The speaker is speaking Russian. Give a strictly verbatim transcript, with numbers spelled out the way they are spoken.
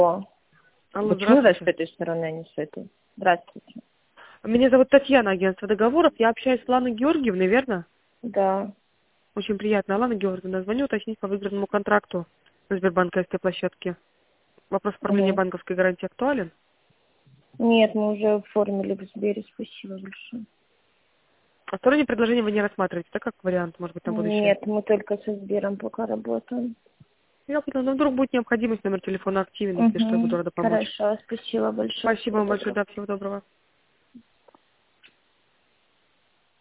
Алло, Алло, почему вы с здравствуйте. этой стороны, а не с этой? Здравствуйте. Меня зовут Татьяна, агентство договоров. Я общаюсь с Ланой Георгиевной, верно? Да. Очень приятно. Лана Георгиевна, звоню уточнить по выигранному контракту на Сбербанковской площадке. Вопрос оформления Угу. банковской гарантии актуален? Нет, мы уже оформили в Сбере, спасибо большое. А сторонние предложения вы не рассматриваете, так как вариант, может быть, на будущее? Нет, мы только со Сбером пока работаем. Я поняла, но вдруг будет необходимость, номер телефона активен, если что, я буду Угу. рада помочь. Хорошо, спасибо большое, Спасибо всего вам большое, доброго. да, всего доброго.